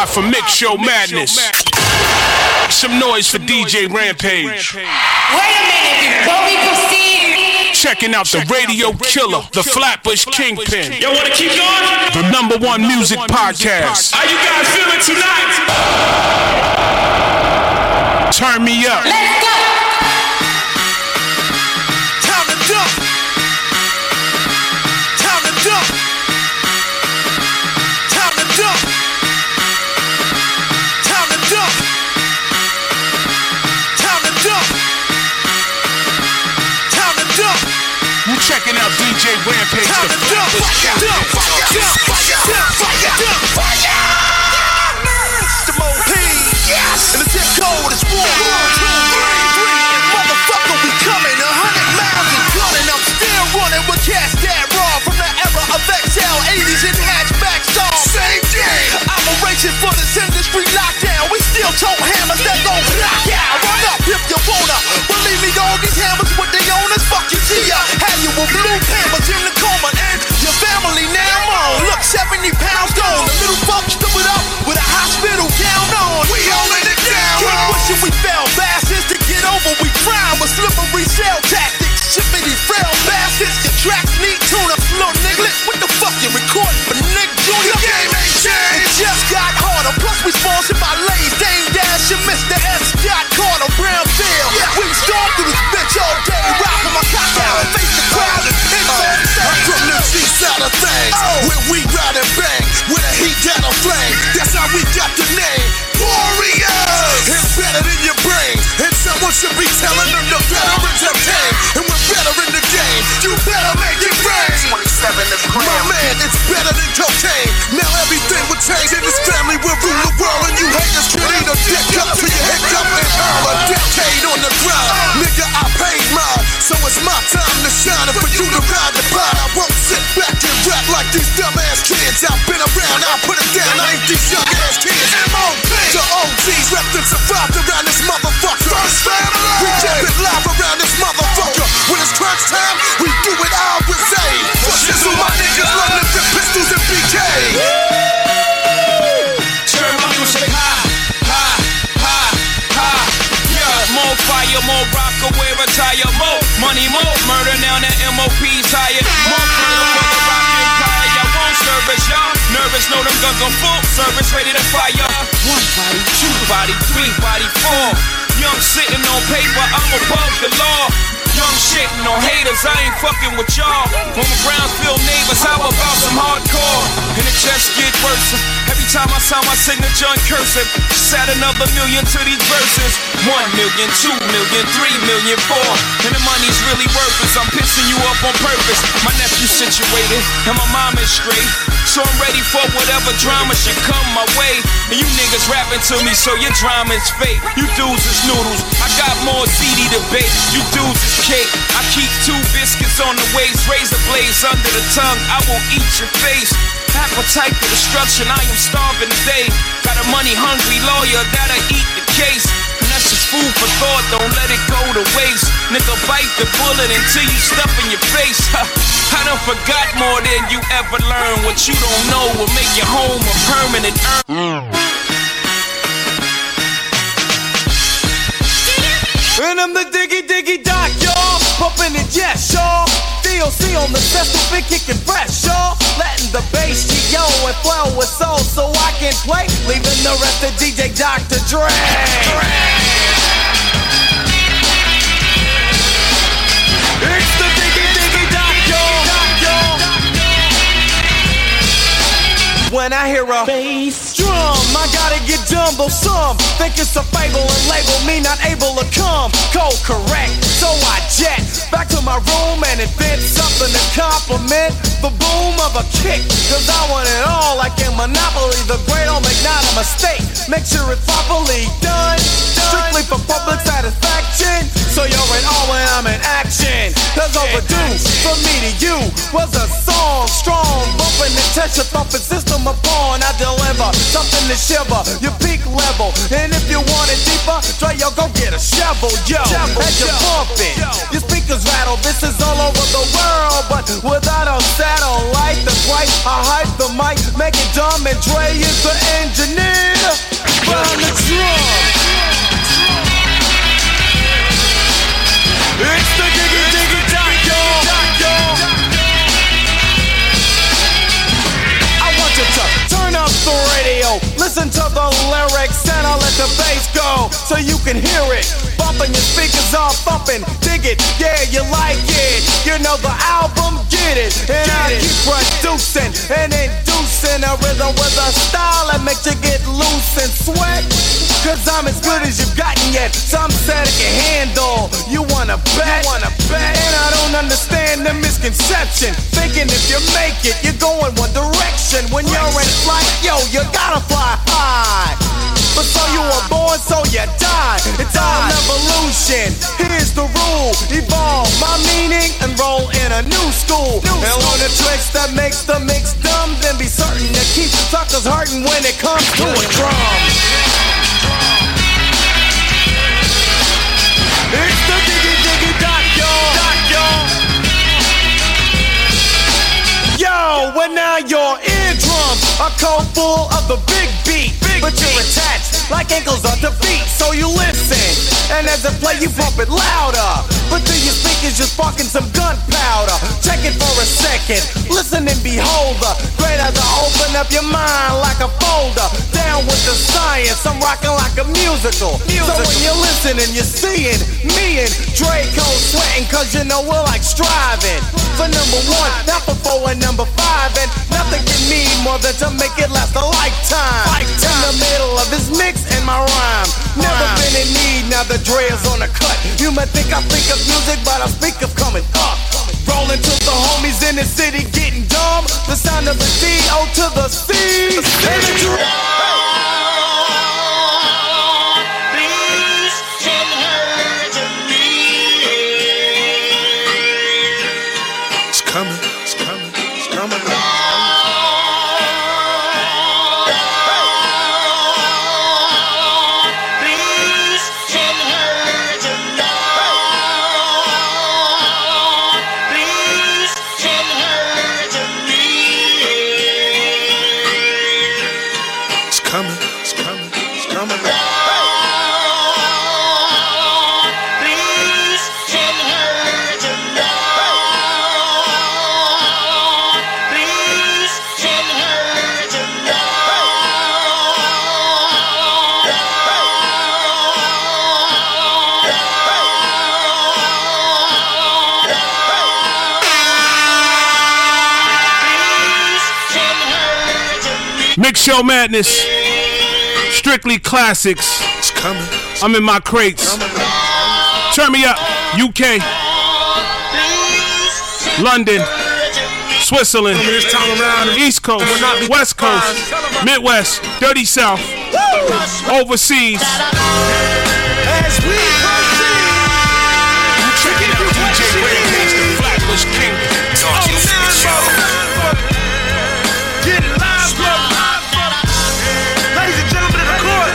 for Mix Show Madness. Some noise for DJ Rampage. Wait a minute, before we proceed. Checking out the Radio Killer, the Flatbush Kingpin. Yo, wanna keep going? The #1 music podcast. How you guys feeling tonight? Turn me up. Let's go. Time to dump. Time to dump. Time to dump. Time to dump. Time to dump. Time to dump. You checking out DJ Rampage, Time the to dump. Flatbush Kingpin. Yes! And the zip code is 4, 1, 2, 3, 3. And motherfucker, we coming 100 miles and gunning. I'm still running with cash that raw from the era of XL, 80s and hatchback songs. Same day. Operation for this industry lockdown. We still tote hammers that gon' knock out. Run up if you wanna. Believe me, all these hammers with they owners, fuck you to ya. Have you with blue hammers in the coma and your family now on. Look, 70 pounds gone. The little fuck stood it up with a hospital gown on. We holding it down. Keep wishing we fell bastards to get over. We crime with slippery cell tactics. Shippity frail bastards. Your tracks need tune-ups, little nigga. What the fuck you recording for Nick Jr.? The game ain't changed. It just got harder. Plus we sponsored by Lay's, Dame Dash, and Mr. S. Scott Carter, Brownfield. We storm through this bitch all day. Rock with my cock out and face the crowd. I'm from the G-side of things. Where we ride and bang. With a heat got a flame. That's how we got the name. Warriors! It's better than your brain. And someone should be telling them the veterans have came. And we're better in the game. You better make it rain. 27 the gram. My man, it's better than cocaine. Now everything will change. In this family we'll rule the world. And you haters can eat a dick up till you hiccup and earn a decade on the ground. Nigga, I paid mine. So it's my time to shine. And for you to ride the pine, I won't sit back and rap like these dumbass kids. I've been around, I'll put it down. I ain't these young ass kids. M.O.P. The OGs repped and survived around this motherfucker. First family. We keep it live around this motherfucker. When it's crunch time, we do it all with Zay. Pushes with my niggas, London, the pistols and BK. Turn my music high, high, high, high. Yeah, more fire, more rocker, wear a tire, more money, more murder. Now the MOP's higher. More murder for the rock empire. I won't service y'all. Nervous, know them guns on full service, ready to fire. 1 body, 2 body, 3 body, 4. Young sitting on paper, I'm above the law. Young shitting on haters, I ain't fucking with y'all. On my Brownsville neighbors, how about some hardcore? And it just get worse. Every time I sign my signature in cursive, just add another million to these verses. 1 million, 2 million, 3 million, 4. And the money's really worthless, I'm pissing you up on purpose. My nephew's situated, and my mom is straight. So I'm ready for whatever drama should come my way. And you niggas rapping to me, so your drama is fake. You dudes is noodles, I got more CD to bake. You dudes is cake. I keep 2 biscuits on the waist, razor blades under the tongue, I will eat your face. Appetite for destruction, I am starving today. Got a money hungry lawyer that'll eat the case. And that's just food for thought, don't let it go to waste. Nigga, bite the bullet until you stuff in your face. I done forgot more than you ever learned. What you don't know will make your home a permanent And I'm the diggy doc, y'all. Pumping it, yes, y'all. DOC on the test, been kicking fresh, y'all. Letting the bass G.O. and flow with soul so I can play. Leaving the rest of DJ Dr. Dre. It's the diggy doc, y'all. When I hear a bass drum, I gotta get jumbo some. Think it's a fable and label me not able to come. Cold correct, so I jet back to my room and invent something to compliment the boom of a kick. Cause I want it all like in Monopoly. The great don't make not a mistake. Make sure it's properly done. Strictly for public satisfaction. So you're in all when I'm in action. Cause overdue from me to you was a song strong. Bumping and test your thumping system upon. I deliver something to shiver your peak level. And if you want it deeper, try yo, go get a shovel, yo. As you pump it, your speakers rattle. This is all over the world, but without a satellite, the right. I hype the mic, make it dumb, and Dre is the engineer. Round the drum. It's the diggy diggy doc, y'all. I want you to turn up the radio, listen to the lyrics, and I'll let the bass go so you can hear it. Bumping your speakers are thumping, dig it, yeah, you like it. You know the album, get it, and I keep producing and inducing a rhythm with a style that makes you get loose and sweat. Cause I'm as good as you've gotten yet. Some said it can handle. You wanna bet? And I don't understand the misconception. Thinking if you make it, you're going one direction. When you're in flight, yo, you gotta fly high. But so you were born, so you die. It's all evolution. Here's the rule: evolve my meaning and roll in a new school. And learn the tricks that makes the mix dumb. Then be certain to keep suckers hurting when it comes to a drum. It's the diggy diggy doc, y'all. Yo, well now your eardrums are cold full of the big beat. But you're attached like ankles on the beat, so you listen. And as I play, you bump it louder. But do your speakers just sparking some gunpowder? Check it for a second, listen and behold the greater to open up your mind like a folder. Down with the science, I'm rocking like a musical. So when you're listening, you're seeing me and Draco sweating, cause you know we're like striving for number one, not for 4 and number 5. And nothing can mean more than to make it last a lifetime. In the middle of this mix and my rhyme, never been in need, now the Dre is on the cut. You might think I think of music, but I speak of coming up. Rolling to the homies in the city getting dumb. The sound of the D-O to the C. And the Dre. Please send her to me. It's coming, it's coming, it's coming. Mix Show Madness, strictly classics. It's coming. I'm in my crates. Turn me up. UK, London, Switzerland, East Coast, West Coast, Midwest, Dirty South, overseas. As we proceed, Checking out DJ Rampage, the Flatbush King. get live, ladies and gentlemen of the court.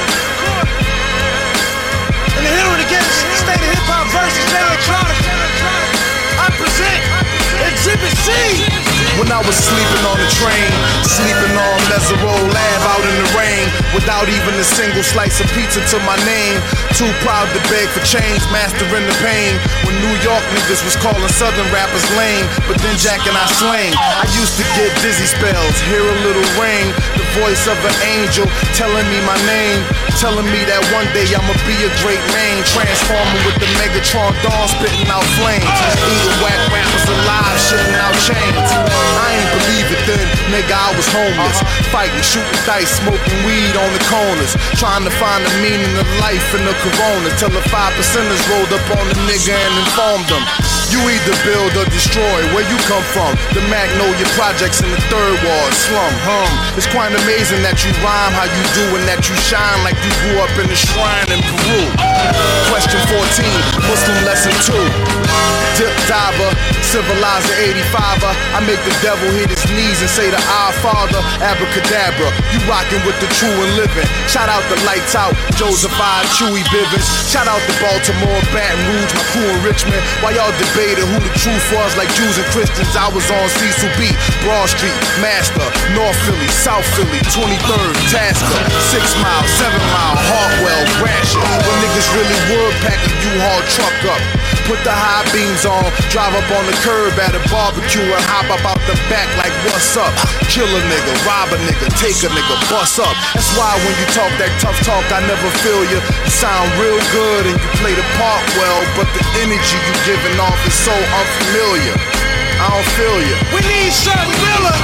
In the Hero Against State of Hip Hop versus Electronic, I present Exhibit C. When I was sleeping on the train, sleeping on Mesereau Lab out in the rain, without even a single slice of pizza to my name. Too proud to beg for change, mastering the pain. When New York niggas was calling Southern rappers lame, but then Jack and I slang. I used to get dizzy spells, hear a little ring, the voice of an angel telling me my name, telling me that one day I'ma be a great man, transforming with the Megatron dawn, spitting out flames, eating whack rappers alive, shitting out chains. I ain't believe it then, nigga, I was homeless, fighting, shooting dice, smoking weed on the corners, trying to find the meaning of life in the corona, till the 5%ers rolled up on the nigga and informed them. You either build or destroy, where you come from, the Magnolia Projects in the Third Ward, slum, It's quite amazing that you rhyme how you do and that you shine like you grew up in a shrine in Peru. Question 14, Muslim lesson 2. Dip diver, civilizer 85er, I make the devil hit his his knees and say to our Father, abracadabra. You rockin' with the true and living. Shout out the Lights Out, Joseph I, Chewy Bivens. Shout out to Baltimore, Baton Rouge, my crew in Richmond. While y'all debated who the truth was like Jews and Christians, I was on Cecil B, Broad Street, Master, North Philly, South Philly, 23rd, Tasker, 6 Mile, 7 Mile, Hartwell, Gratiot. When niggas really would pack a U-Haul truck up. Put the high beams on, drive up on the curb at a barbecue and hop up out the back like what's up? Kill a nigga, rob a nigga, take a nigga, bust up. That's why when you talk that tough talk, I never feel you. You sound real good and you play the part well, but the energy you giving off is so unfamiliar. I don't feel you. We need Sir Miller.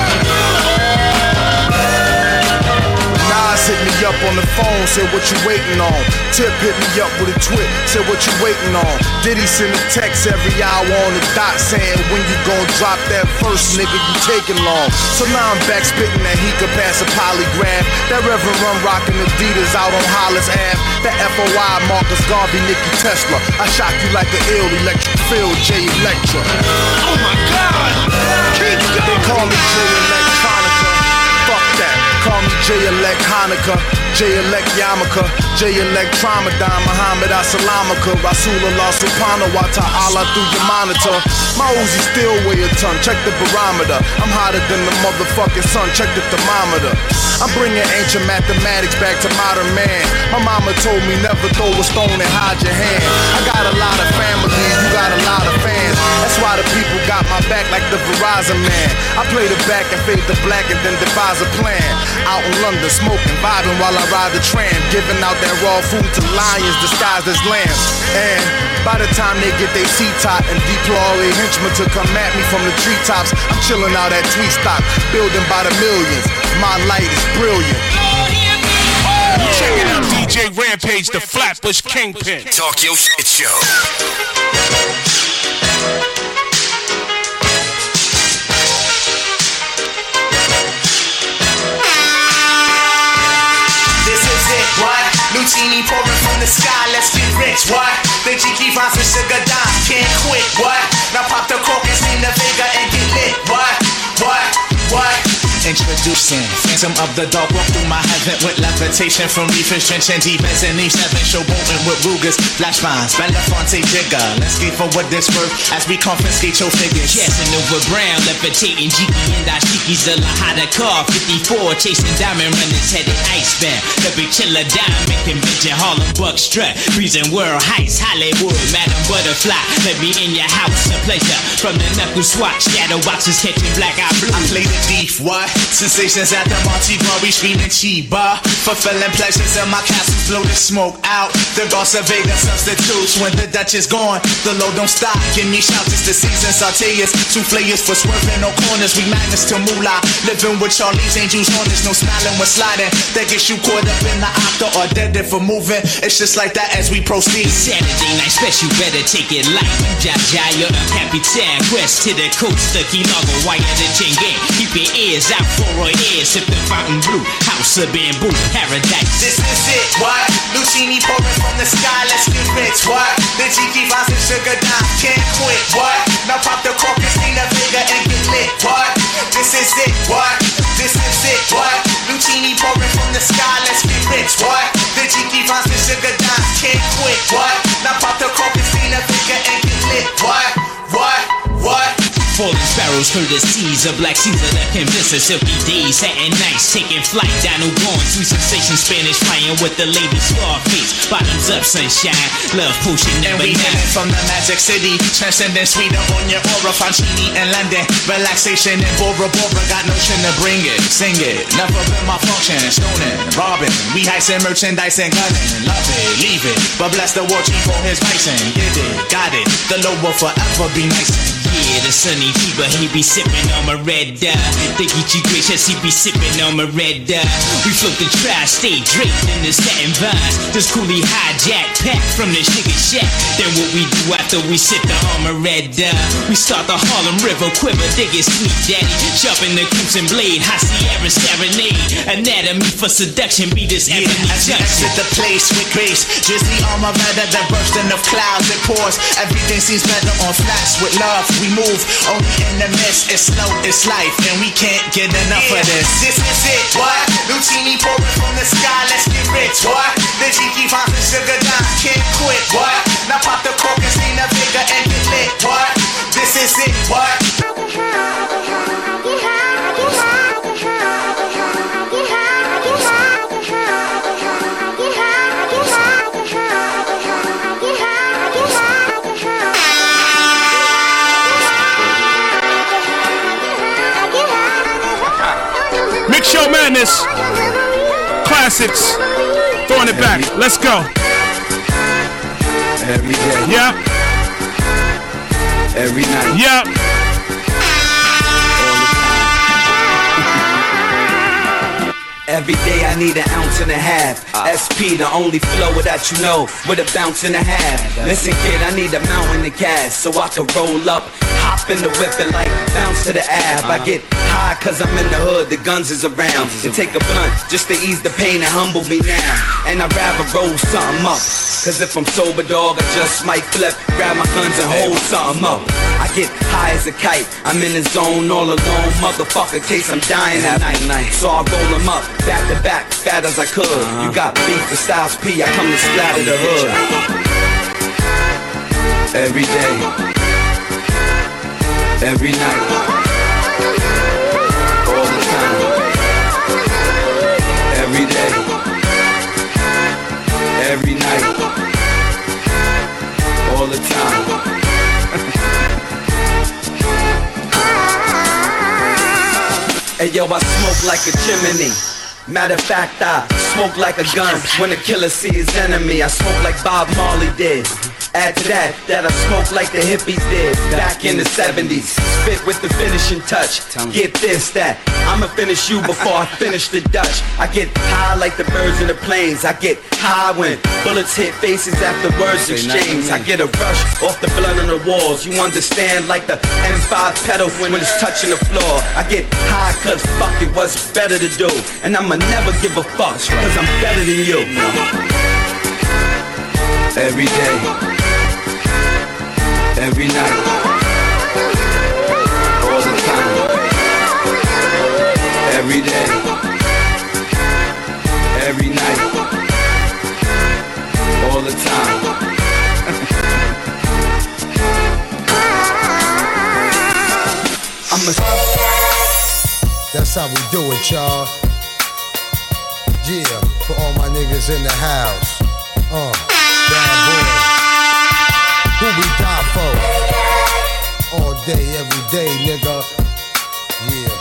Nas hit me up on the phone, said what you waiting on. Tip hit me up with a twit, said what you waiting on. Diddy send a text every hour on the dot saying when you gon' drop that first nigga you taking long. So now I'm back spitting that he could pass a polygraph. That Reverend Run rockin' Adidas out on Hollis Ave. That FOI Marcus Garvey, Nicky Tesla. I shock you like an ill electric field, J Electra. Oh my God! Keep going. They call me J Electronica. Fuck that. Call me J-Elect Hanukkah, J-Elect Yarmulke, J-Elect Tramadine, Muhammad Assalamaka, Rasulullah Subhanahu wa ta'ala through your monitor. My Uzi still weigh a ton, check the barometer. I'm hotter than the motherfucking sun, check the thermometer. I'm bringing ancient mathematics back to modern man. My mama told me never throw a stone and hide your hand. I got a lot of family, you got a lot of fans. That's why the people got my back like the Verizon man. I play the back and fade the black and then devise a plan. Out in London, smoking, vibing while I ride the tram, giving out that raw food to lions disguised as lambs. And by the time they get their seat top and deploy all their henchmen to come at me from the treetops, I'm chilling out at Tweet Stock, building by the millions. My light is brilliant. Check it out, DJ Rampage, the Flatbush Kingpin. Talk your shit show. What? Lucini pouring from the sky, let's get rich. What? The Jiki finds some sugar dime, can't quit. What? Now pop the crocus in the Vega and get lit. What? Introducing Phantom of the Dark, walk through my heaven with levitation from reefers, trenching deep as in Eve 7, showboating with Rugers, flash vines, Belafonte Jigger. Let's get for what this worth as we confiscate your figures. Casanova Brown, levitating Jiki and Dashiki, Zalahada car, 54, chasing diamond runners, headed icebound. The big chiller diamond convention, Harlem Buck strut, freezing world heights, Hollywood, Madam Butterfly. Let me in your house, a pleasure. From the knuckle swatch, shadow boxes catching black eye blue. I play the thief, what? Sensations at the Monte Bar, we screaming Chiba. Fulfilling pleasures in my castles, blow the smoke out. The Goss of Vegas substitutes when the Dutch is gone. The load don't stop, give me shouts, it's the season. Sauteers, souffleurs for swerving, no corners. We magnets to moolah, living with Charlie's Angels Hornets. No smiling when sliding, that gets you caught up in the octa or dead for moving. It's just like that as we proceed. Saturday night special, better take it light. Jajaya, Capitan, west to the coast, the Kilago, wire the chain gang. Keep your ears out for a ear, sipping fountain blue, house of bamboo, paradise. This is it, what? Lucini pouring from the sky, let's get rich, what? The Jiki finds some sugar dime, can't quit, what? Now pop the crocus in the Vega and get lit, what? This is it, what? This is it, what? Lucini pouring from the sky, let's get rich, what? The Jiki finds some sugar dime, can't quit, what? Now pop the crocus in the Vega and get lit, what? Falling sparrows through the seas, a black Caesar that convince us silky days, satin nights, taking flight, Dino gone, sweet sensation, Spanish flying with the lady Scarface, bottoms up, sunshine, love potion number 9. And we get it from the Magic City, transcending sweeter on your aura, Fancini and London, relaxation and Bora Bora, got notion to bring it, sing it, never been my function, stoning, robbing, we heisting merchandise and gunning, love it, leave it, but bless the war chief for his bison, get it, got it, the low will forever be nice. Yeah, the sunny fever, he be sipping on my red dye. The Geechee gracious, he be sipping on my red dye. We float the tri-state draped in the satin vines. This coolie hijack pack from the sugar shack. Then what we do after we sip the armor red dye? We start the Harlem River quiver, dig it sweet daddy. Sharpen the crimson blade, high Sierra serenade. Anatomy for seduction, be this ebony as you exit the place with grace. Drizzy armor rather than bursting of clouds it pours. Everything seems better on flats with love. We move we in the midst. It's slow, it's life, and we can't get enough of this. This is it, what? Lucini pouring from the sky, let's get rich, what? The Jiki finds the sugar down, can't quit, what? Now pop the cork and see the bigger and get lit, what? This is it, what? Mix Show Madness. Classics. Throwing it back. Let's go. Every day. Yep. Every night. Yep. Every day I need an ounce and a half. SP, the only flow that you know, with a bounce and a half. Listen, kid, I need a mountain of gas so I can roll up, hop in the whip and like bounce to the ab. I get high cause I'm in the hood, the guns is around. And take a blunt just to ease the pain and humble me now. And I'd rather roll something up, cause if I'm sober, dog, I just might flip, grab my guns and hold something up. I get high as a kite, I'm in the zone all alone, motherfucker, case I'm dying at night. So I roll them up, back to back, fat as I could. You got beef for Styles P, I come to splatter the hood. Every day, every night, all the time. Every day, every night, all the time. Hey yo, I smoke like a chimney. Matter of fact, I smoke like a gun. When a killer see his enemy, I smoke like Bob Marley did. Add to that I smoke like the hippies did back in the 70s. Spit with the finishing touch. Get this, that I'ma finish you before I finish the Dutch. I get high like the birds in the planes. I get high when bullets hit faces after words exchange. I get a rush off the blood on the walls. You understand, like the M5 pedal when it's touching the floor. I get high cause fuck it, what's better to do. And I'ma never give a fuck cause I'm better than you. Every day, every night, all the time. Every day, every night, all the time. That's how we do it, y'all. Yeah, for all my niggas in the house. Bad boy. Who we die for? All day, every day, nigga. Yeah.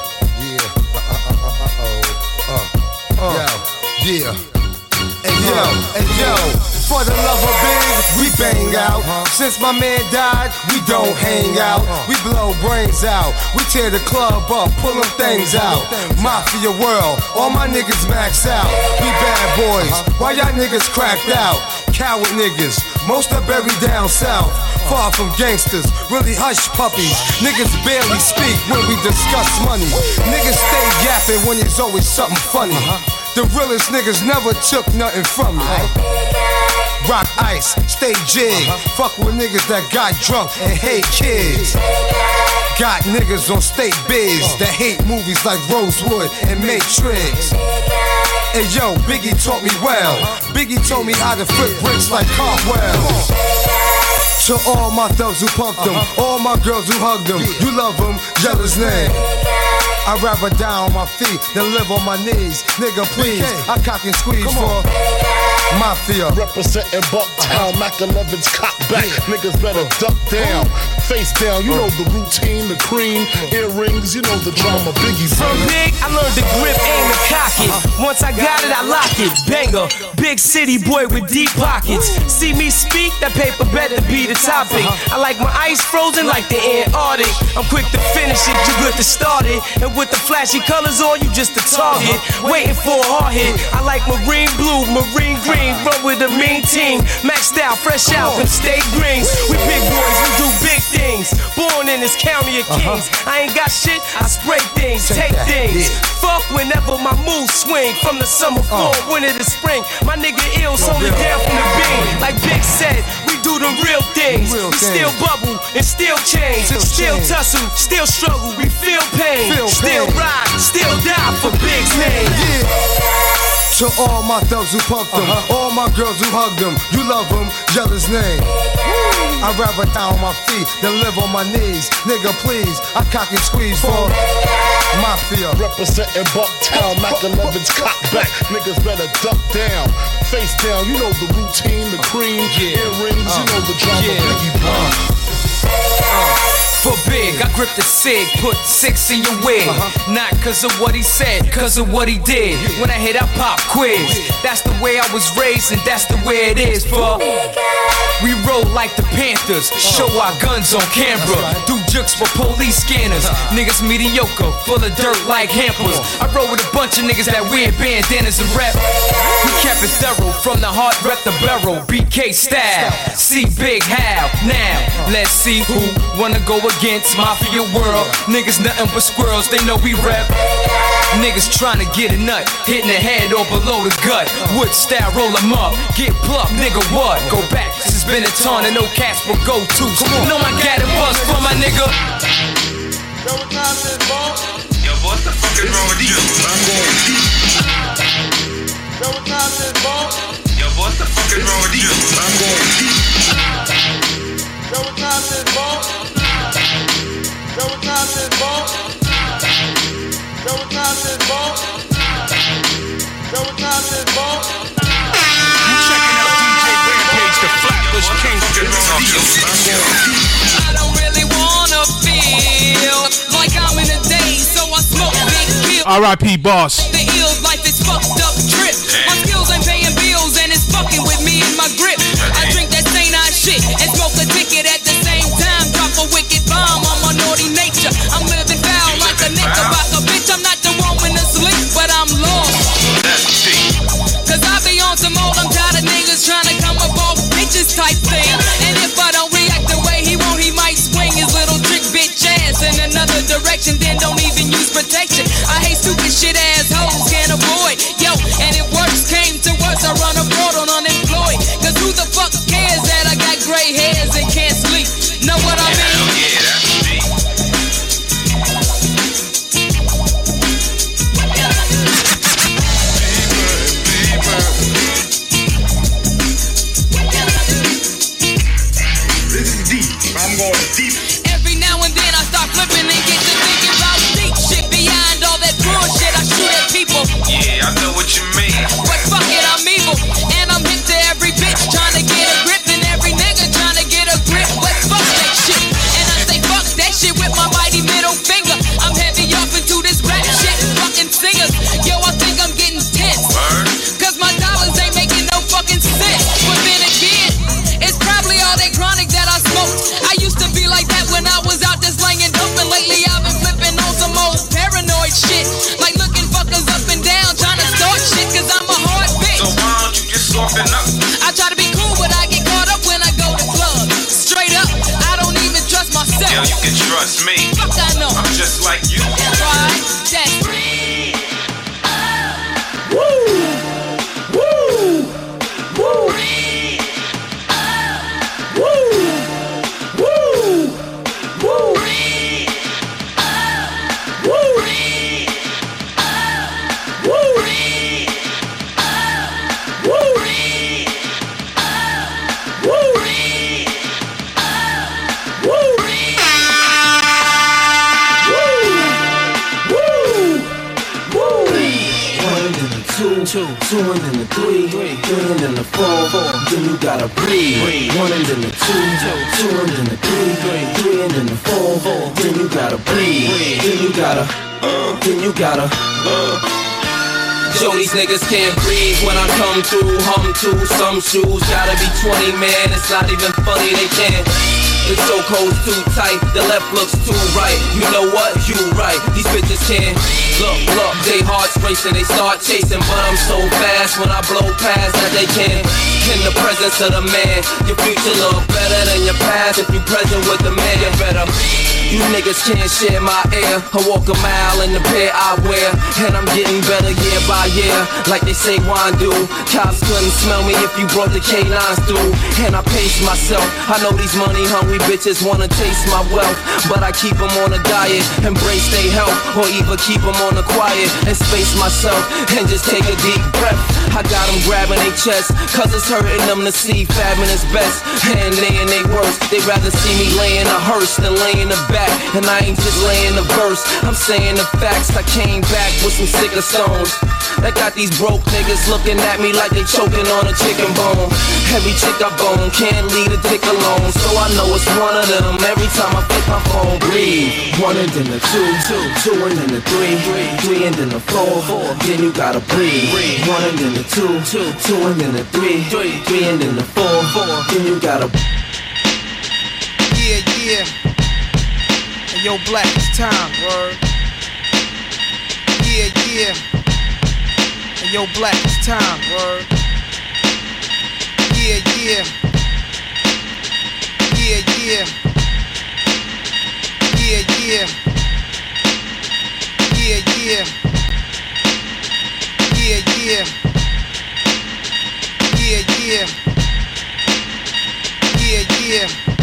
Yeah. And yo, for the love of big, we bang out. Since my man died, we don't hang out. We blow brains out. We tear the club up, pull them things out. Mafia world, all my niggas max out. We bad boys, why y'all niggas cracked out? Coward niggas, most are buried down south. Far from gangsters, really hush puppies. Niggas barely speak when we discuss money. Niggas stay yapping when there's always something funny. The realest niggas never took nothing from me. Rock ice, stay jig. Fuck with niggas that got drunk and hate kids. Got niggas on state biz that hate movies like Rosewood and Matrix. Hey yo, Biggie taught me well. Biggie told me how to flip bricks like Cartwell. To all my thugs who pumped them, all my girls who hugged them, you love them, jealous name. I'd rather die on my feet than live on my knees. Nigga, please, I cock and squeeze for Mafia. Representing Bucktown, Mac 11's cock back. Niggas better duck down, face down. You know the routine, the cream, earrings. You know the drama, Biggie. From big, I learned to grip, aim, and cock it. Once I got it, I lock it. Banger, big city boy with deep pockets. See me speak, that paper better be the topic. I like my ice frozen like the Antarctic. I'm quick to finish it, you good to start it. And with the flashy colors on, you just a target. Waiting for a hard hit. I like marine blue, marine green. Run with a mean team. Maxed out, fresh out, and stay greens. We big boys, we do big things. Born in this county of kings. I ain't got shit, I spray things, take things. Fuck whenever my moves swing. From the summer, fall, winter to spring. My nigga ill's only down from the beam. Like Big said, we do the real things. We still bubble and still change. Still tussle, still struggle, we feel pain. Still ride, still die for Big's name. To all my thugs who pumped them, all my girls who hugged them, you love them, jealous name. I'd rather die on my feet than live on my knees. Nigga, please, I cock and squeeze for Mafia. Representing Bucktown, Mac 11's cock back. Niggas better duck down, face down. You know the routine, the cream, earrings. You know the drama, Biggie. For Big, I grip the cig, put 6 in your wig. Not cause of what he said, cause of what he did. When I hit, I pop quiz. That's the way I was raised and that's the way it is, for we roll like the Panthers, show our guns on camera. Do jukes for police scanners. Niggas mediocre, full of dirt like hampers. I roll with a bunch of niggas that wear bandanas and rap. We kept it thorough, from the heart, rep the barrel. BK style, see Big how. Now, let's see who wanna go against Mafia World. Niggas nothing but squirrels, they know we rap. Niggas tryna get a nut, hitting the head or below the gut. Wood style, roll them up, get plucked, nigga what? Go back, this has been a ton and no cats will go to. Know I got a buzz for my nigga. Yo, what's the fucking wrong with you? I'm going deep. Yo, what's the fucking wrong with you? I'm going deep. I don't really wanna feel like I'm in a daze, so I smoke big pills. R.I.P. Boss. The ills like this fucked up trip. My skills ain't paying bills and it's fucking with me in my grip. I drink that St. I shit and smoke a ticket at the same time. Drop a wicked bomb on my naughty nature. I'm living foul like a knickerbocker bitch. I'm not the one when to sleep, but I'm lost. Cause I be on some old, I'm tired of niggas trying to come up off bitches type thing. And if I don't react the way he want, he might swing his little trick bitch ass in another direction. Then don't even use protection. I hate stupid shit assholes, can't avoid. Yo, and if worse came to worse, I run abroad on unemployed. Cause who the fuck cares that I got gray hairs and can't sleep? Know what I mean? Yeah, that's deep. This is deep. I'm going deep. Every now and then I start flipping and get to thinking about deep shit beyond all that bullshit I shoot at people. Yeah, I know what you mean. But fuck it, I'm evil. And I'm hip to every bitch trying to get a grip. And every nigga trying to get a grip. But fuck that shit. And I say fuck that shit with my mighty middle finger. I'm heavy off into this rap shit. Fucking singers. Yo, I think I'm getting tense. Cause my dollars ain't making no fucking sense. But then again, it's probably all that chronic that I smoked. I used to be like that when I was out there slanging dope. And lately I've been flipping on some old paranoid shit. Like looking fuckers up and down, trying to start shit. Cause I'm a hard bitch. So why don't you just soften up? I try to be cool, but I get caught up when I go to clubs. Straight up, I don't even trust myself. Yo, you can trust me. Fuck I know. I'm just like you. Right? That's two and then the three and then the four, then you gotta breathe. One and then the two and then the three and then the four, then you gotta breathe. Then you gotta. Yo, these niggas can't breathe when I come through, hum to some shoes. Gotta be 20, man, it's not even funny, they can't. The chokehold's too tight, the left looks too right. You know what? You right. These bitches can't look. They hearts racing, they start chasing, but I'm so fast when I blow past that they can't in the presence of the man. Your future look better than your past if you present with the man. You better. You niggas can't share my air. I walk a mile in the pair I wear, and I'm getting better year by year, like they say wine do. Cops couldn't smell me if you brought the canines through. And I pace myself. I know these money hungry bitches wanna taste my wealth, but I keep them on a diet, embrace their health, or even keep them on the quiet and space myself and just take a deep breath. I got them grabbing their chest, cause it's hurting them to see fabbing is best, and they in they worst. They rather see me laying a hearse than laying the back, and I ain't just laying the verse, I'm saying the facts. I came back with some sicker stones that got these broke niggas looking at me like they choking on a chicken bone. Every chick I bone can't leave a dick alone, so I know it's one of them every time I flip my phone. Breathe. One and then the two, two and then the three, three and then the four, then you gotta breathe. One and then the two, two and then the three, three and then the four, then you gotta. Yeah, yeah. Hey, yo, Black, it's time. Word. Yeah, yeah. Hey, yo, Black, it's time. Word. Yeah, yeah. Yeah, yeah. Yeah, yeah. Yeah, yeah. Yeah, yeah. Yeah, yeah. Yeah, yeah.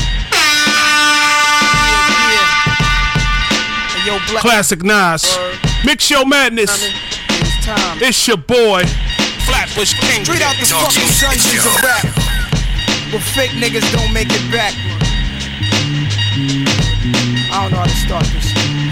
Yo, Black. Classic Nas. Mix Your Madness. It's your boy Flatbush King. Straight out the fucking dungeons of rap, but fake niggas don't make it back. I don't know how to start this.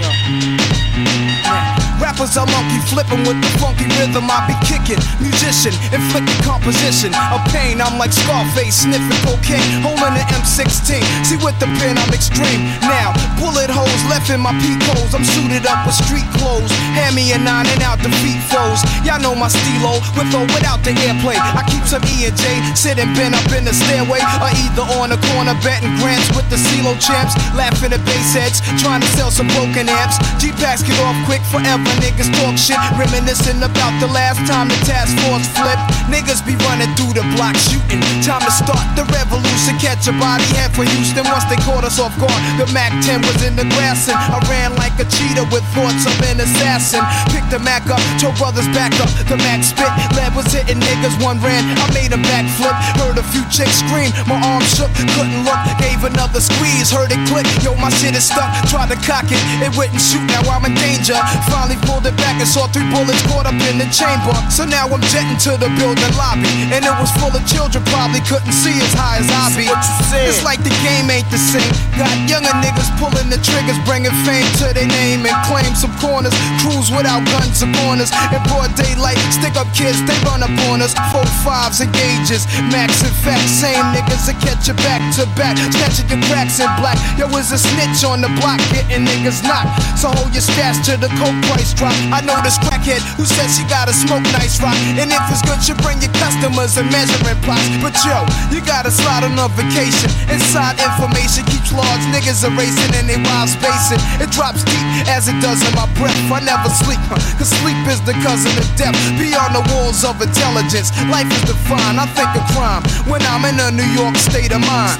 Rappers are monkey flipping with the funky rhythm I be kicking. Musician, inflicting composition of pain. I'm like Scarface, sniffing cocaine, holding an M16. See with the pen I'm extreme. Now, bullet holes left in my peak holes. I'm suited up with street clothes. Hand me a 9 and out the feet foes. Y'all know my stilo, with or without the airplay. I keep some E and J, sitting bent up in the stairway, or either on the corner betting grants with the CeeLo champs. Laughing at bass heads, trying to sell some broken amps. G-Packs get off quick forever. Niggas talk shit, reminiscing about the last time the task force flipped. Niggas be running through the block shooting. Time to start the revolution. Catch a body head for Houston. Once they caught us off guard, the MAC-10 was in the grass, and I ran like a cheetah with thoughts of an assassin. Picked the Mac up, told brothers back up. The Mac spit, lead was hitting niggas. One ran, I made a backflip. Heard a few chicks scream, my arm shook, couldn't look. Gave another squeeze, heard it click. Yo, my shit is stuck. Tried to cock it, it wouldn't shoot. Now I'm in danger. Finally pulled it back and saw 3 bullets caught up in the chamber. So now I'm jetting to the building lobby, and it was full of children, probably couldn't see as high as I be. It's like the game ain't the same. Got younger niggas pulling the triggers, bringing fame to their name and claim some corners. Crews without guns upon us. In broad daylight, stick up kids, they run up on us. 4-5s and gauges, max and facts. Same niggas that catch you back to back, snatching your cracks in black. Yo, is a snitch on the block, getting niggas knocked. So hold your stash till the coke price drop. I know this crackhead who said she gotta smoke nice rock, and if it's good, you bring your customers and measuring plots. But yo, you gotta slide on a vacation. Inside information keeps large niggas erasing and they wives spacing. It drops deep as it does in my breath. I never sleep, cause sleep is the cousin of death. Beyond the walls of intelligence, life is defined. I think of crime when I'm in a New York state of mind.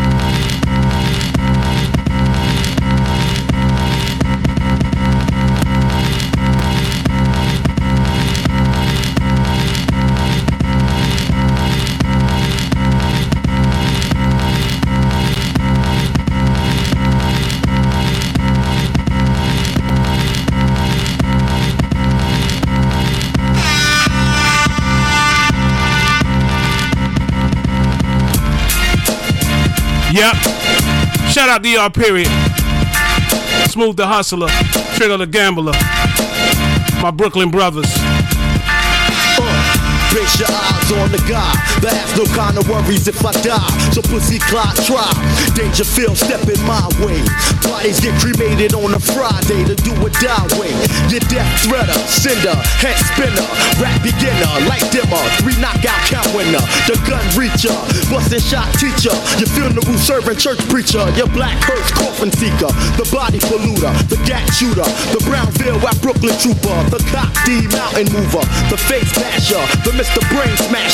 Yep. Shout out DR Period. Smooth the Hustler. Trigger the Gambler. My Brooklyn brothers. Base your eyes on the guy that has no kind of worries if I die. So pussy clock try. Dangerfield stepping my way. Bodies get cremated on a Friday to do a die way. Your death threader, sender, head spinner, rap beginner, light dimmer, 3 knockout count winner, the gun reacher, busting shot teacher, your funeral serving church preacher, your black hearse coffin seeker, the body polluter, the gat shooter, the Brownville West Brooklyn trooper, the cop D mountain mover, the face basher, the Mr. Brain Smasher,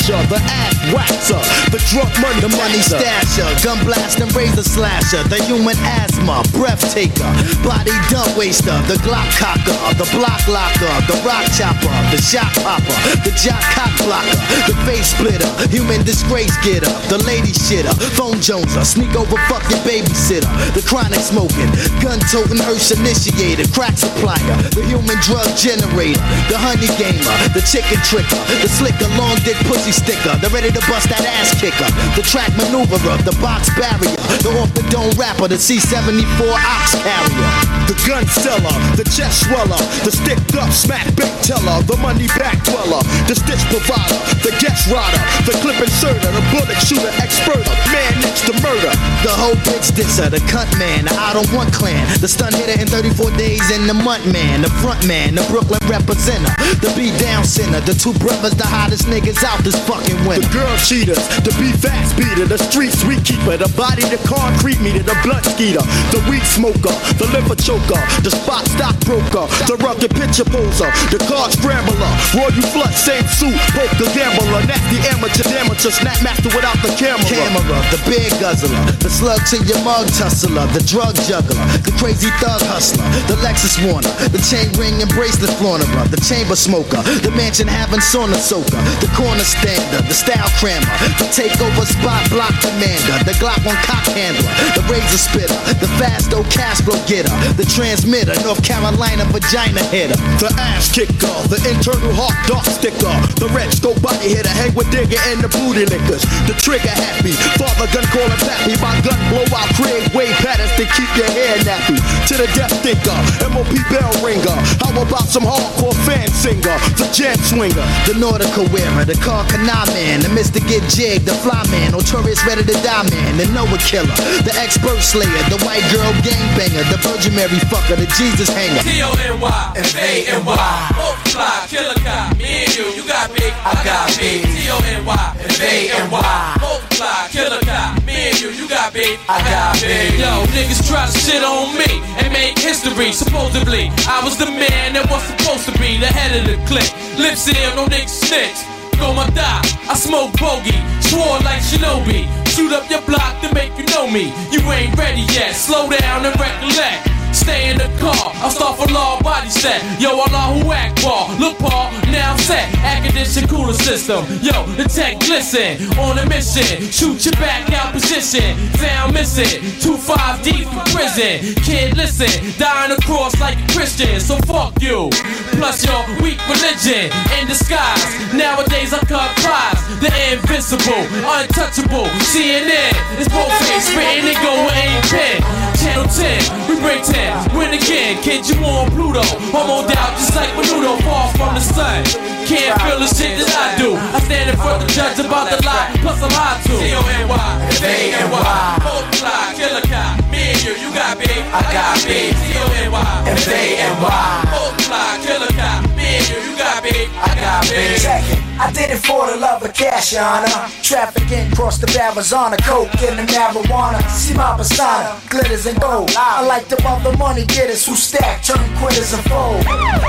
smasher, the ass waxer, the drunk money, the money stasher, gun blast and razor slasher, the human asthma, breath taker, body dump waster, the Glock cocker, the block locker, the rock chopper, the shot popper, the jock cock blocker, the face splitter, human disgrace getter, the lady shitter, phone joneser, sneak over fuck your babysitter, the chronic smoking, gun toting, hearse initiator, crack supplier, the human drug generator, the honey gamer, the chicken tricker, the slicker, long dick pussy sticker, the ready to bust that ass kicker, the track maneuverer, the box barrier, the off the dome rapper, the C-74 ox carrier, the gun seller, the chest sweller, the sticked up smack bait teller, the money back dweller, the stitch provider, the guest rider, the clip inserter, the bullet shooter experter, man next to murder, the whole bitch disser, the cunt man, the I don't want clan, the stun hitter in 34 days in the month man, the front man, the Brooklyn representer, the beat down sinner, the two brothers, the hottest niggas out this fucking winter, the girl cheaters, the beat fast beater, the street sweet keeper, the body, the concrete meter, the blunt skeeter, the weed smoker, the liver choker, the spot stock broker, the rugged picture poser, the card scrambler, royal flush, same suit, poker gambler, nasty amateur, snap master without the camera, the beer guzzler, the slug to your mug tussler, the drug juggler, the crazy thug hustler, the Lexus Warner, the chain ring and bracelet flaunterer, the chamber smoker, the mansion having sauna soaker, the corner stander, the style crammer, the takeover spot block commander, the Glock 1 cock handler, the razor spitter, the fast old cash flow getter, the transmitter, North Carolina vagina hitter, the ass kicker, the internal heart dart sticker, the red scope body hitter, hang with digger and the booty lickers, the trigger happy, father gun calling pappy, my gun blow out, create wave patterns to keep your hair nappy, to the death thinker, MOP bell ringer, how about some hardcore fan singer, the jam swinger, the nautical wearer, the car canal man, the Mr. Get Jig, the fly man, notorious ready to die man, the Noah killer, the expert slayer, the white girl gangbanger, the Virgin Mary fucker, the Jesus hanger, T-O-N-Y, F-A-N-Y, multiply, killer cop, me and you got big, I got big, T-O-N-Y, F-A-N-Y, multiply, killer cop, me and you got big, I got big. Yo, niggas try to shit on me and make history. Supposedly, I was the man that was supposed to be the head of the clique. Lip seal, no niggas snitch. Go my die, I smoke bogey, swore like Shinobi. Shoot up your block to make you know me. You ain't ready yet, slow down and recollect. Stay in the car, I'll start for law body set. Yo, Allah who act ball, look Paul, now I'm set. Air condition cooler system, yo, the tech glisten. On a mission, shoot your back out position. Found missing, 2-5 deep for prison. Kid listen, dying across like a Christian, so fuck you. Plus your weak religion in disguise. Nowadays I cut prize, the invincible, untouchable. CNN, it's both face, spitting and go ain't pen. Channel 10, we bring 10. Win again, kid, you on Pluto. Homo doubt, just like Menudo, far from the sun. Can't feel the shit that I do. I stand in front of the judge about the lie, plus I'm high too. T-O-N-Y, F-A-N-Y, multiply, killer cop. Me and you got big, I got big. T-O-N-Y, F-A-N-Y, multiply, killer cop. Me and you got big, I got big. Check it. I did it for the love of cash, Your Honor. Trafficking across the Arizona, coke and the marijuana. See my persona, glitters and gold. I like the other money getters who stack, turn quitters and fold.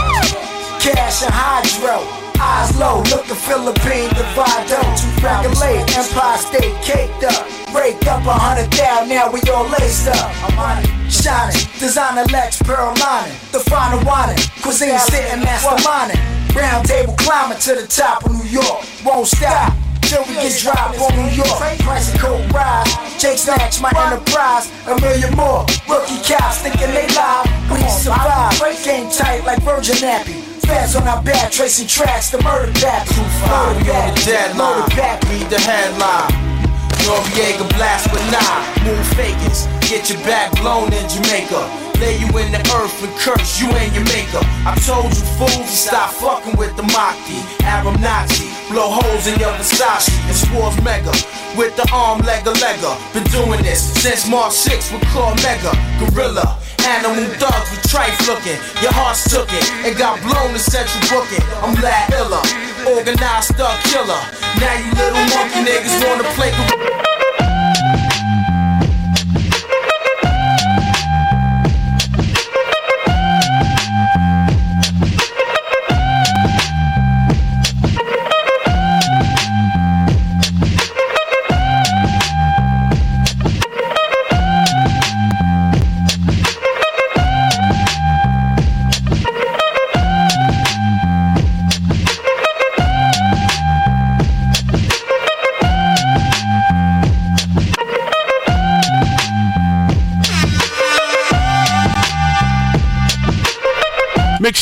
Cash and hydro, eyes low, look the Philippine Divido. Regulate, Empire State caked up. Raked up 100,000, now we all laced up. I'm on it, shining, designer Lex, pearl lining. The final whining, cuisine sitting masterminding. Round table climbing to the top of New York. Won't stop till we get dropped on New York. Price of coke rise. Jake snatch my enterprise. A million more. Rookie cops thinking they live. We survive. Game tight like Virgin Nappy. Fans on our back tracing tracks. The murder back. Murder back. Murder back. Read the headline. Noriega blast with 9. Move fakers. Get your back blown in Jamaica. Lay you in the earth and curse you and your maker. I told you fools to stop fucking with the Maki. Arab Nazi, blow holes in your Versace. And Swartz Mega, with the arm legger. Been doing this since March 6 with Claw Mega. Gorilla, animal thugs with trife looking. Your heart's took it and got blown to central booking. I'm Lad Illa, organized thug killer. Now you little monkey niggas wanna play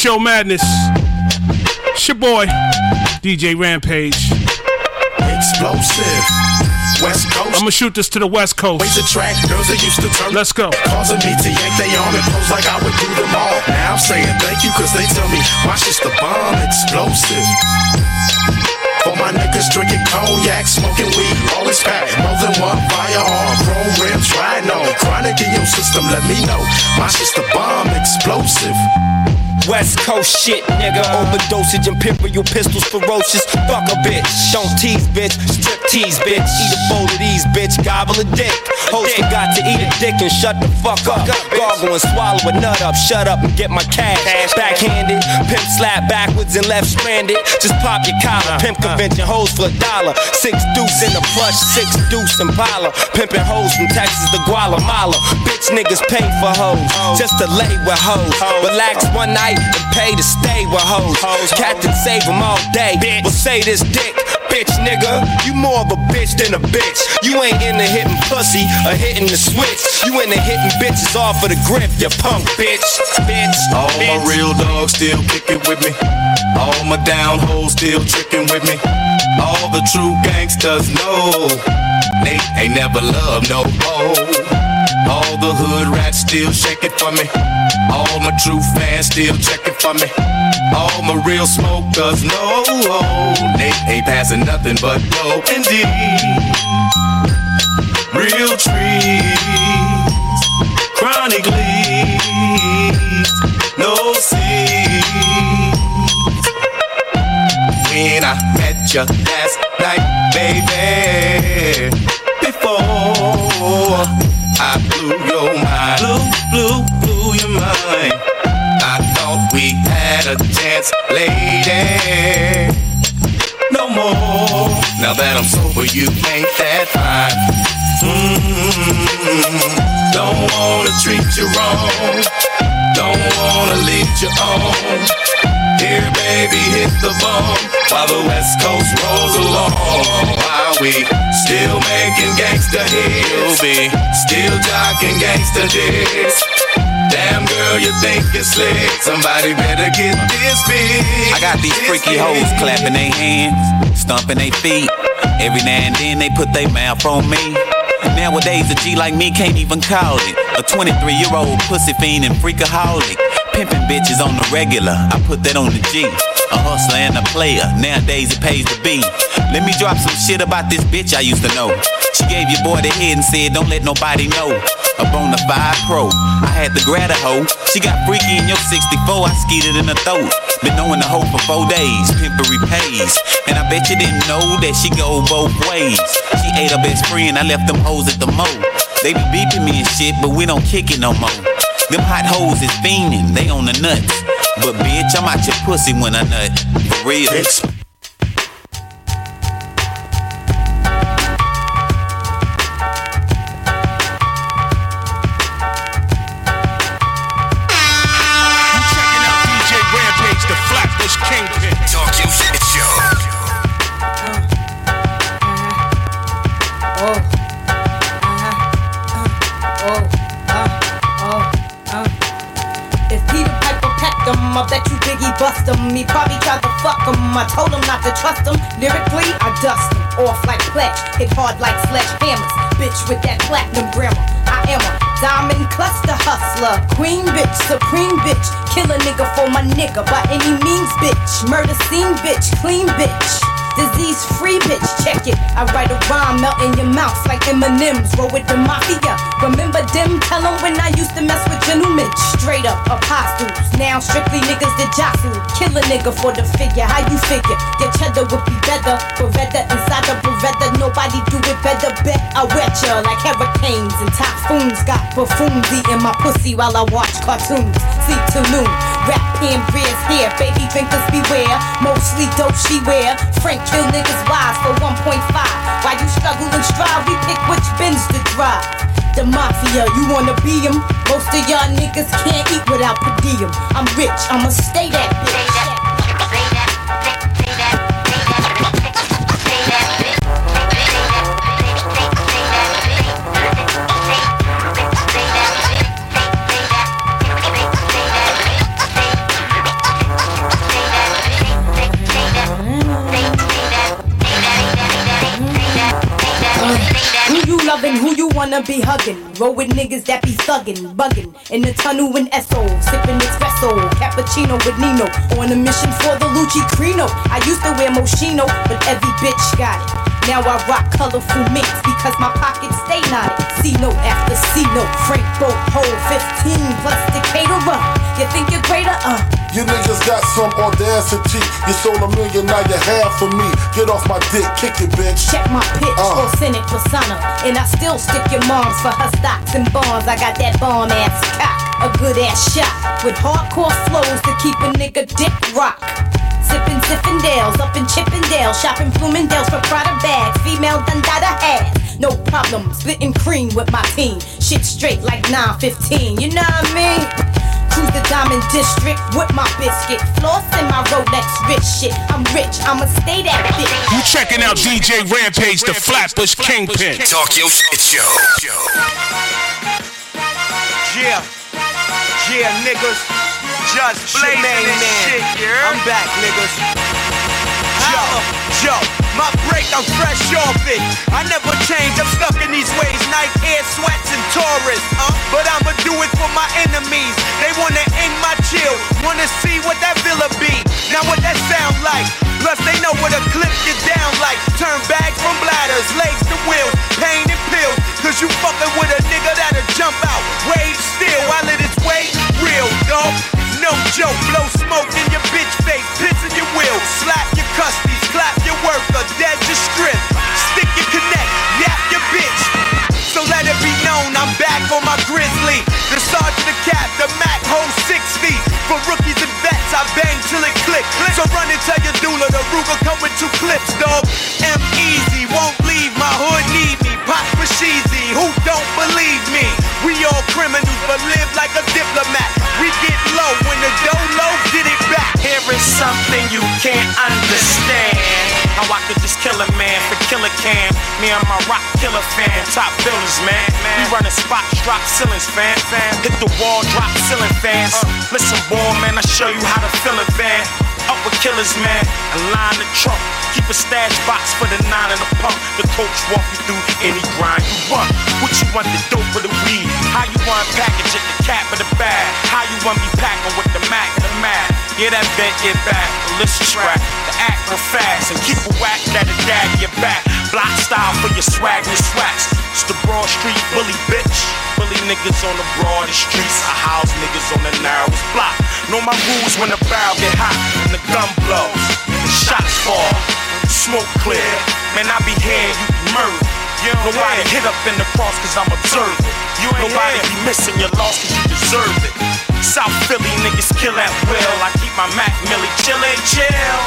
Show Madness. It's your boy, DJ Rampage. Explosive. West Coast. I'm gonna shoot this to the West Coast. Ways to track girls that used to turn. Let's go. Causing me to yank they arm and pose like I would do them all. Now I'm saying thank you cause they tell me my shit's the bomb. Explosive. For my niggas drinking cognac, smoking weed, always pack more than one firearm. Chrome rims, riding on. Chronic in your system, let me know. My shit's the bomb. Explosive. West Coast shit, nigga. Overdosage, imperial pistols, ferocious. Fuck a bitch, don't tease, bitch. Strip tease, bitch. Eat a bowl of these, bitch. Gobble a dick. Host forgot to eat a dick and shut the fuck up. Gargle and swallow a nut up. Shut up and get my cash. Backhanded, pimp slap backwards and left stranded. Just pop your collar. Pimp convention hoes for $1. 6 deuce in a plush, 6 deuce Impala. Pimping hoes from Texas to Guatemala. Bitch niggas pay for hoes just to lay with hoes. Relax one night and pay to stay with hoes. Captain save them all day. We'll say this dick, bitch nigga. You more of a bitch than a bitch. You ain't into hitting pussy or hitting the switch. You into hitting bitches off of the grip, you punk bitch. All my real dogs still kicking with me. All my down hoes still tricking with me. All the true gangsters know they ain't never loved no hoe. All the hood rats still shaking for me. All my true fans still checking for me. All my real smokers know they ain't passing nothing but dope indeed. Real trees, chronic leaves, no seeds. When I met you last night, baby, before I blew your mind, blew your mind. I thought we had a chance, lady. No more. Now that I'm sober, you ain't that fine. Don't wanna treat you wrong. Don't wanna lead you on. Here, baby, hit the bomb while the West Coast rolls along. While we still making gangsta hits, still jocking gangsta dicks. Damn girl, you think you're slick. Somebody better get this big. I got these freaky hoes clapping their hands, stomping their feet. Every now and then they put their mouth on me. Nowadays a G like me can't even call it a 23-year-old pussy fiend and freakaholic. Pimping bitches on the regular, I put that on the G. A hustler and a player, nowadays it pays to be. Let me drop some shit about this bitch I used to know. She gave your boy the head and said don't let nobody know. A bonafide pro, I had to grab a hoe. She got freaky in your 64, I skeeted in her throat. Been knowing the hoe for 4 days, pimpery pays. And I bet you didn't know that she go both ways. She ate her best friend, I left them hoes at the mo. They be beeping me and shit, but we don't kick it no more. Them hot hoes is fiending, they on the nuts. But bitch, I'm out your pussy when I nut. For real. I bet you Biggie bust him. He probably tried to fuck him. I told him not to trust him. Lyrically, I dust him. Off like Pledge, hit hard like sledgehammers. Bitch with that platinum grammar. I am a diamond cluster hustler. Queen bitch, supreme bitch. Kill a nigga for my nigga by any means, bitch. Murder scene bitch, clean bitch. Disease free bitch, check it. I write a rhyme, melt in your mouth like M&M's. Roll with the mafia. Remember them? Tell them when I used to mess with gentlemen. Straight up apostles. Now strictly niggas that jostle. Kill a nigga for the figure. How you figure? Your cheddar would be better. Beretta inside the Beretta. Nobody do it better. Bet I wet ya like hurricanes and typhoons. Got buffoons eating my pussy while I watch cartoons. Sleep till noon. Rap Pampers here. Baby drinkers beware. Mostly dope she wear. Frank kill niggas wives for 1.5. While you struggle and strive, we pick which bins to drive. The mafia, you wanna be 'em? Most of y'all niggas can't eat without per diem. I'm rich, I'ma stay that bitch. Sippin' who you wanna be huggin'. Roll with niggas that be thuggin', buggin'. In the tunnel in Esso, sippin' espresso. Cappuccino with Nino. On a mission for the Lucci Crino. I used to wear Moschino, but every bitch got it. Now I rock colorful mix because my pockets stay knotted. C note after C note. Frank boat, hold 15 plus the caterer. You think you're greater? You niggas got some audacity. You sold $1 million, now you half for me. Get off my dick, kick it, bitch. Check my pitch, authentic persona. And I still stick your moms for her stocks and bonds. I got that bomb ass cock, a good ass shot. With hardcore flows to keep a nigga dick rock. Sippin' Zippendales, up in Chippendale. Shopping Bloomingdale's for Prada bags. Female Dundada ass. No problem, splitting cream with my team. Shit straight like 915, you know what I mean? Cruise the Diamond District with my biscuit. Floss in my Rolex rich shit. I'm rich, I'ma stay that bitch. You checking out DJ Rampage, the Flatbush Kingpin. Talk your shit show. Yeah, niggas. Just blazing this shit, yeah? I'm back, niggas. Yo, my break, I'm fresh off it. I never change, I'm stuck in these ways. Night air, sweats, and Taurus. But I'ma do it for my enemies. They wanna end my chill, wanna see what that villa be. Now what that sound like? Plus they know what a clip get down like. Turn bags from bladders, legs to wheels, pain and pills. Cause you fucking with a nigga that'll jump out, wave still while it is way real, dog. No joke, blow smoke in your bitch face, piss in your wheel, slap your custies, clap your work, or dead your strip, stick your connect, yap your bitch. So let it be known, I'm back on my grizzly. The sergeant, the cap, the Mac holds 6 feet. For rookies and vets, I bang till it click. So run and tell your doula the Ruger come with 2 clips, dog. M-Easy, won't leave, my hood need me. Pop for Sheezy, who don't believe me? We all criminals, but live like a diplomat. We get low when the dough low, get it back. Here is something you can't understand. How I could just kill a man for Killer Cam. Me and my rock killer fan, top builders, man. We running spots, drop ceilings, fan. Hit the wall, drop ceiling fans. Listen, boy, man, I show you how to fill a van. Up with killers, man, and line the trunk. Keep a stash box for the 9 and the pump. The coach walk you through any grind you want. What you want, the dope or the weed? How you want package it, the cap or the bag? How you want me packing with the Mac and the Mac? Yeah, that bent get back, the list scrap, the act real fast, and keep a whack that'll dag your back. Block style for your swag and your swats. It's the Broad Street bully, bitch. Bully niggas on the broadest streets. I house niggas on the narrowest block. Know my rules when the barrel get hot and the gun blows and the shots fall, smoke clear. Man, I be here, you be murdered. Nobody hit up in the cross cause I'm observing. Nobody be missing your loss cause you deserve it. South Philly niggas kill at will. I keep my Mac Millie chillin', chill.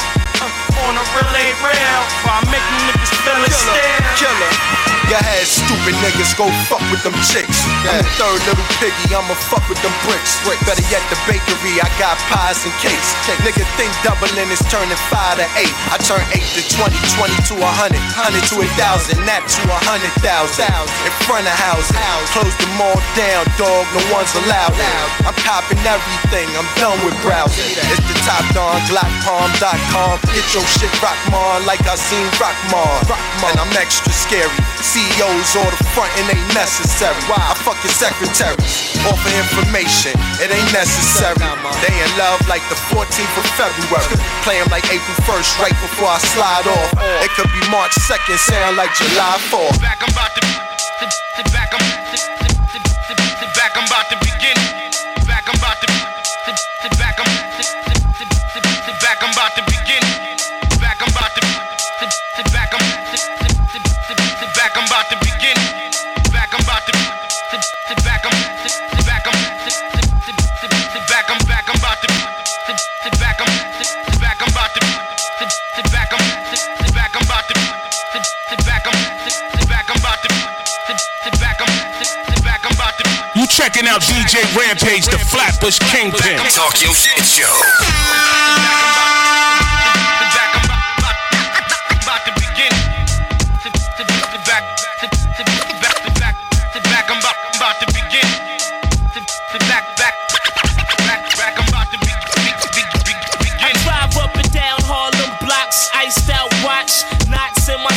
On a real ain't real. While I make you niggas feel it still. Killer. Go ahead, stupid niggas, go fuck with them chicks. I'm the third little piggy, I'ma fuck with them bricks. Better yet, the bakery, I got pies and cakes. Nigga think doubling is turning 5 to 8. I turn 8 to 20, 20 to 100, 100 to 1,000, that to 100,000. In front of houses, close them all down, dog, no one's allowed. I'm copping everything, I'm done with browsing. It's the top don, GlockPalm.com. Get your shit Rockmon like I seen Rockmon. And I'm extra scary. CEOs all the front and ain't necessary. I fuck your secretaries, offer information, it ain't necessary. They in love like the 14th of February. Play 'em like April 1st, right before I slide off. It could be March 2nd, sound like July 4th. Back, I'm about to begin. Back, I'm about to begin. Back, I'm about to begin. Back, I'm about to back, I'm about to begin. Back, I'm about to back, I'm back, I'm back, I'm back, I'm about to back, I'm back, I'm about to back, I'm back, I'm about to back, I'm back, I'm about to back, I'm back, I'm about to. You checking out DJ Rampage, the Flatbush Kingpin. Talk your shit show.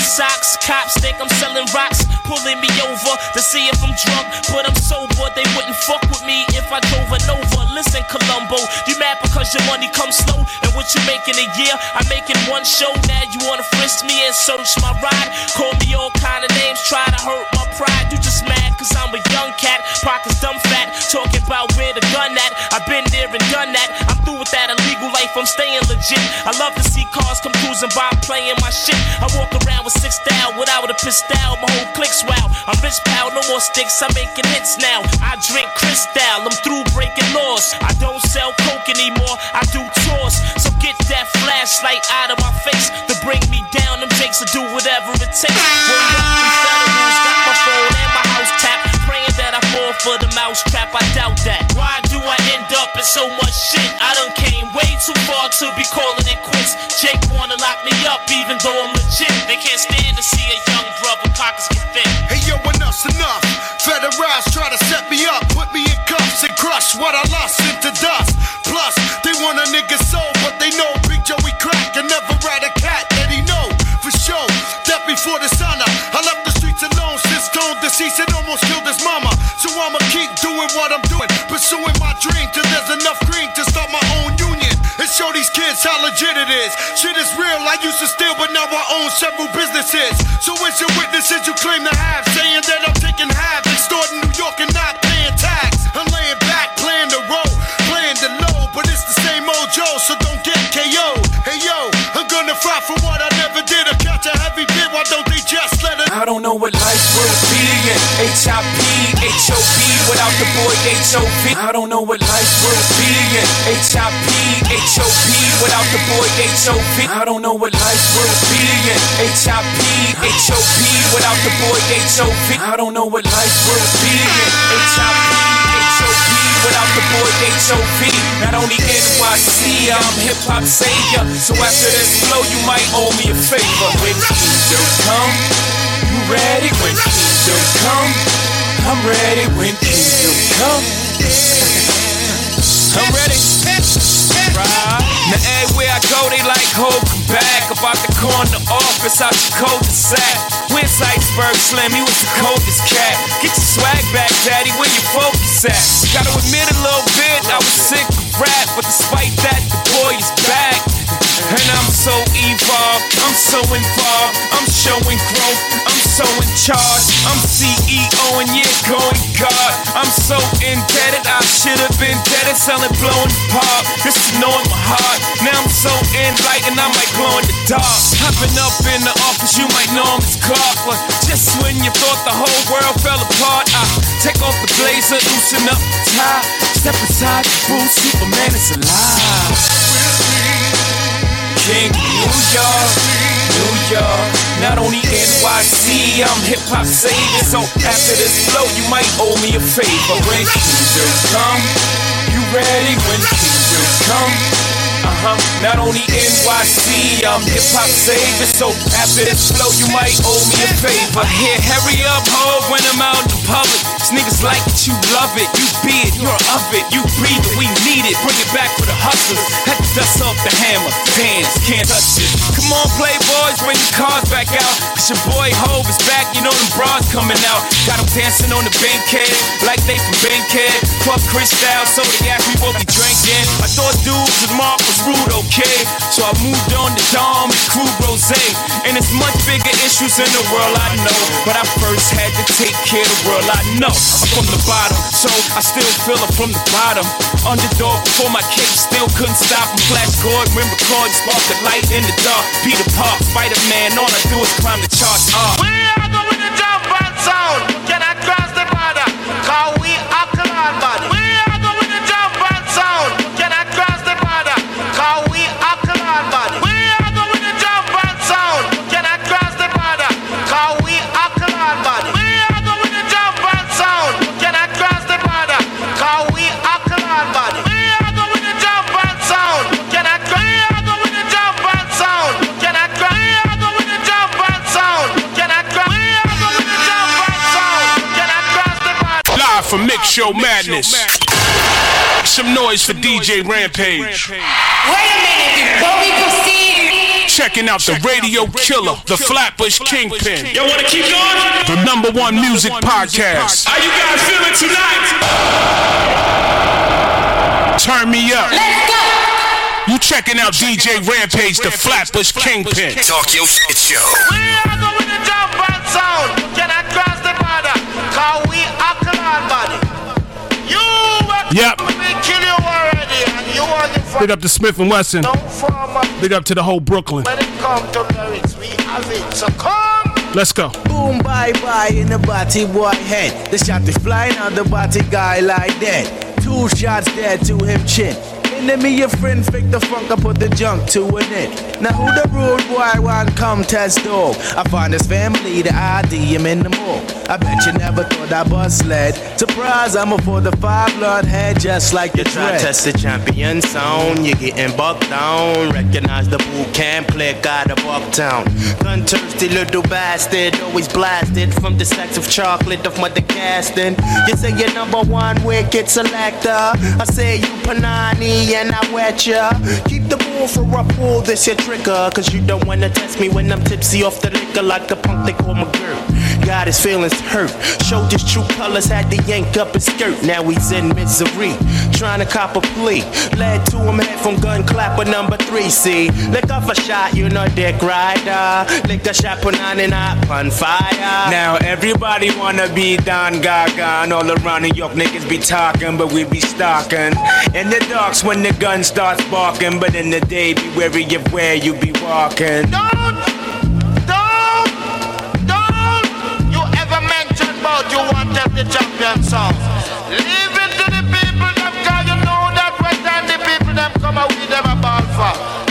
socks. Cops think I'm selling rocks, pulling me over to see if I'm drunk, but I'm sober. They wouldn't fuck with me if I drove a Nova. Listen, Columbo, you mad because your money comes slow, and what you make in a year, I make in one show. Now you wanna frisk me and search my ride, call me all kind of names, try to hurt my pride. You just mad cause I'm a young cat, pockets dumb fat, talking about where the gun at. I've been there and done that. I'm through with that illegal life, I'm staying legit. I love to see cars come cruising by playing my shit. I walk around with 6 style without a pistol, my whole clique's wow. I'm rich pal, no more sticks, I'm making hits now. I drink Cristal, I'm through breaking laws. I don't sell coke anymore, I do tours. So get that flashlight out of my face to bring me down. Them jakes will do whatever it takes. Word up, we federals, got my phone and my house tapped, praying that I fall for the mousetrap. I doubt that. Why do I end up in so much shit? I done came way too far to be calling it quits. Jake wanna lock me up even though I'm legit. They can't stand to see a young brother pockets get thick. Hey yo, enough's enough. Federals try to set me up, put me in cuffs and crush what I lost into dust. Plus, they want a nigga soul, but they know Big Joey crack and never ride a cat that he know for sure. Death before dishonor. I left the streets alone since Stone deceased and almost killed his mama. So I'ma keep doing what I'm doing, pursuing my dream till there's enough green to start my own union and show these kids how legit it is. Shit is real. I used to steal, but now I own several businesses. So it's your witnesses you claim to have, saying that I'm taking half, extorting New York and not paying tax. I'm laying back, playing the role, playing the low, but it's the same old Joe, so don't get KO'd. Hey yo, I'm gonna fight for what I never did. Or catch a heavy bit, why don't they just let it? I don't know what life will be in HIP, HOP without the boy HOV. I don't know what life will be in HIP, HOP without the boy HOV. I don't know what life will be in HIP, HOP without the boy HOV. I don't know what life will be in HIP, HOP without the boy HOV. Not only NYC, I'm hip hop savior. So after this flow, you might owe me a favor. When kingdom come, you ready? When kingdom come, I'm ready. When kingdom come, I'm ready. Right. Now everywhere I go, they like, hold come back. About the corner office out your cul-de-sac. Where's Iceberg Slim? He was the coldest cat. Get your swag back, daddy, where your focus at? Gotta admit a little bit, I was sick of rap, but despite that, the boy is back. And I'm so evolved, I'm so involved, I'm showing growth, I'm so in charge, I'm CEO and yeah, going God. I'm so indebted, I should have been dead and selling blowing pop. This is knowing my heart, now I'm so enlightened, I might glow in the dark. I've been up in the office, you might know him as Clark, but just when you thought the whole world fell apart, I take off the blazer, loosen up the tie, step inside the booth, Superman is alive. King New York, New York. Not only NYC, I'm hip hop savior. So after this flow, you might owe me a favor. When kingdom come, you ready? When kingdom come, Not only NYC, I'm hip hop savior. So after this flow, you might owe me a favor. Here, hurry up, ho, when I'm out in the public. These niggas like it, you love it, you be it, you're of it, you breathe it, we need it. Bring it back for the hustlers. Had to dust off the hammer, dance, can't touch it. Come on, playboys, bring your cars back out. Cause your boy Hove is back, you know them bras coming out. Got them dancing on the bankhead, like they from Bankhead. Club Cristal, so the gas we both be drinking. I thought dudes with Mark was rude, okay? So I moved on to Dom and Crew Rose. And it's much bigger issues in the world, I know. But I first had to take care of the world, I know. I'm from the bottom, so I still feel it from the bottom. Underdog before my kick, still couldn't stop him. Flash Gordon, remember Claude, spark the light in the dark. Peter Park, Spider-Man, all I do is climb the charts. We are going to jump and sound. Can I cross the border? Cause we are clown body. We are going to jump and sound. Can I cross the border? Cause we are clown body. We are going to jump and sound. Can I cross the border? Cause we are clown body. We are going to jump and sound. Can I cross the border? Cause we are clown body. We are going to jump and sound. Can I cross? We are going to jump and sound. Can I cross? We are going to jump and sound. Can I cross? We are going to jump and sound. Can I cross the border? Live from Mix Show Madness. Some noise for DJ Rampage. Wait a minute, before we proceed, checking out the Radio Killer, the Flatbush Kingpin. Y'all wanna keep going? The #1 music podcast. How you guys feeling tonight? Turn me up. Let's go. You checking out DJ Rampage, the Flatbush Kingpin. Talk your shit show. We are going to jump and sound. Cannot cross the border. Cause we are clan body. You Yep. we kill you already. And you are the Big up to Smith and Wesson. Big up to the whole Brooklyn. When it comes to lyrics, we have it. So come. Let's go. Boom, bye bye in the body boy head. The shot is flying out the body guy like that. 2 shots dead to him chin. Enemy your friend, fake the funk, I put the junk to an end. Now who the rude boy want come test dog? I find his family, the ID, him in the mall. I bet you never thought I bust sled. Surprise, I'm a for the 5 blood head, just like your Try dread. test the champion sound, you're getting bucked down. Recognize the boot camp click out of Bucktown. Gun thirsty little bastard, always blasted from the sacks of chocolate of mother casting. You say you're #1 wicked selector. I say you Panani and I wet ya. Keep the ball for a pull, this your trigger. Cause you don't wanna test me when I'm tipsy off the liquor like a punk they call my girl. Got his feelings hurt, showed his true colors, had to yank up his skirt. Now he's in misery, trying to cop a plea. Led to him head from gun clapper #3. See, lick off a shot, you know dick rider. Lick a shot, put on and up on fire. Now everybody wanna be Don Gaga, and all around New York niggas be talking, but we be stalking. In the darks when the gun starts barking, but in the day be wary of where you be walking. Don't you ever mention about you want to the champion song. Leave it to the people them, cause you know that right time the people them come out with them a ball for.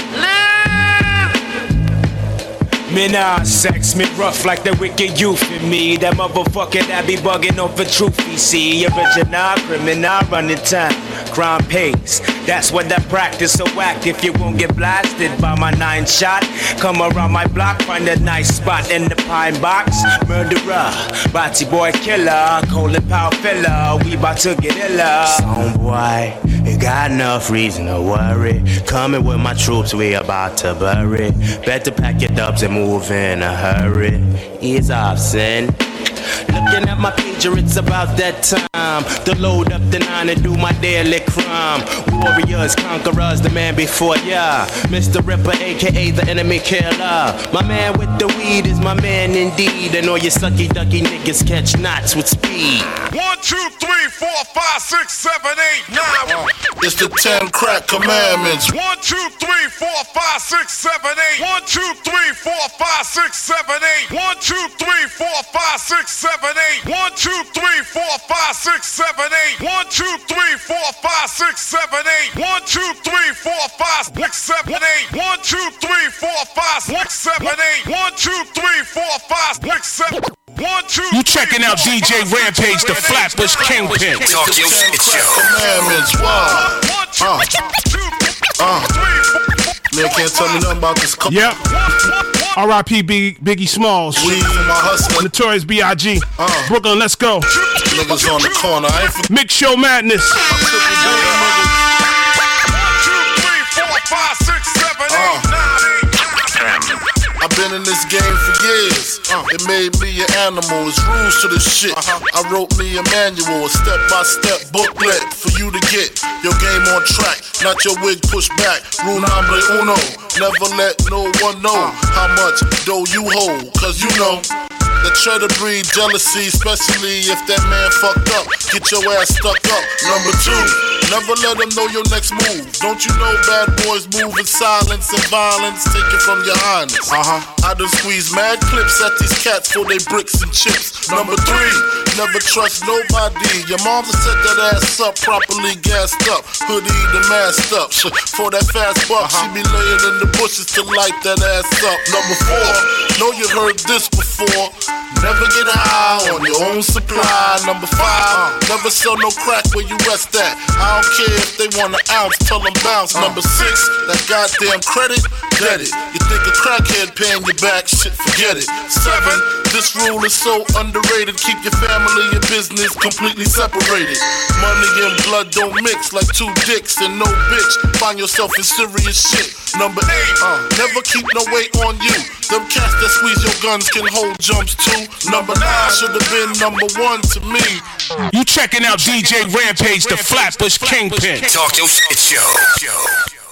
Me nah sex, me rough like the wicked youth in me. That motherfucker that be bugging over truth, you see. Original criminal running time, crime pays. That's what I practice, so whack if you won't get blasted by my 9 shot. Come around my block, find a nice spot in the pine box. Murderer, body boy killer, cold and power filler. We bout to get illa. Son boy, you got enough reason to worry. Coming with my troops, we about to bury. Better pack your dubs and move in a hurry. Ease off, son. Looking at my pager, it's about that time to load up the 9 and do my daily crime. Warriors, conquerors, the man before ya. Mr. Ripper, aka the enemy killer. My man with the weed is my man indeed. And all you sucky ducky niggas catch knots with speed. 1, 2, 3, 4, 5, 6, 7, 8, 9. It's the 10 crack commandments. 1, 2, 3, 4, 5, 6, 7, 8. 1, 2, 3, 4, 5, 6, 7, 8. 1, 2, 3, 4, 5, 6, 7, 8. 1, 2, 3, 4, 5, 6, 7, 8. 1, 2, 3, 4, 5, 6, 7, 8. 1, 2, 3, 4, 5, 6, 7, 8. 1, 2, 3, 4, 5, 6, 7, 8. 1, 2, 3, 4, 5, 6, 7. 1, 2. You checking out DJ Rampage, the Flatbush Kingpin. Talk your shit show. Commandments, wow. Man can't tell me nothing about this. Yep. R.I.P. Biggie Smalls. Weed for my husband. Notorious B.I.G. Brooklyn, let's go. Niggas on the corner. I ain't Mix Show Madness. 1, 2, 3, 4, 5, 6, 7, 8, 9. I've been in this game for years. It made me an animal. It's rules to this shit. I wrote me a manual, a step-by-step booklet for you to get your game on track, not your wig pushed back. Rule number uno. Never let no one know how much dough you hold, cause you know that try to breed jealousy, especially if that man fucked up. Get your ass stuck up. Number 2, never let them know your next move. Don't you know bad boys move in silence and violence? Take it from your highness. I done squeeze mad clips at these cats for they bricks and chips. Number 3, never trust nobody. Your mom set that ass up, properly gassed up, hoodie the masked up. For that fast buck, she be laying in the bushes to light that ass up. Number 4, know you heard this before. Never get high on your own supply. Number 5, never sell no crack where you rest at. I don't care if they want an ounce, tell them bounce. Number 6, that goddamn credit, get it. You think a crackhead paying you back, shit, forget it. 7, This rule is so underrated. Keep your family and business completely separated. Money and blood don't mix like two dicks and no bitch. Find yourself in serious shit. Number 8, never keep no weight on you. Them cats that squeeze your guns can hold jumps too. Number 9 should have been number 1 to me. You checking out DJ Rampage, the Flatbush Kingpin. Talk your shit, show.